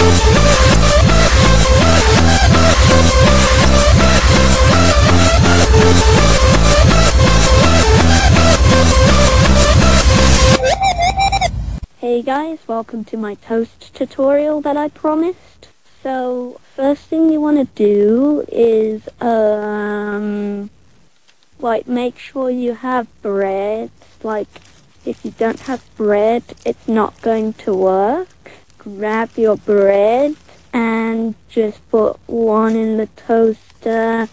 Hey guys, welcome to my toast tutorial that I promised. So, first thing you want to do is, make sure you have bread. Like, if you don't have bread, it's not going to work. Grab your bread and just put one in the toaster,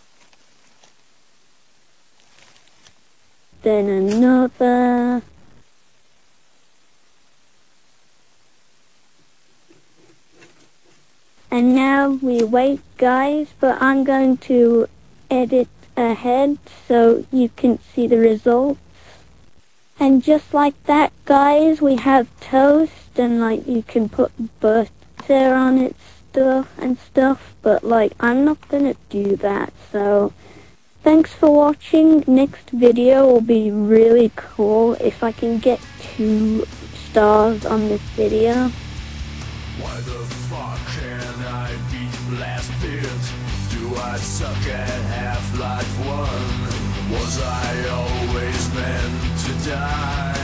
then another. And now we wait, guys, but I'm going to edit ahead so you can see the results. And just like that, guys, we have toast, and you can put butter on it and stuff, but I'm not gonna do that. So thanks for watching. Next video will be really cool if I can get 2 stars on this video. Why the fuck can I be blasted? Do I suck at Half-Life 1? Was I always meant to die?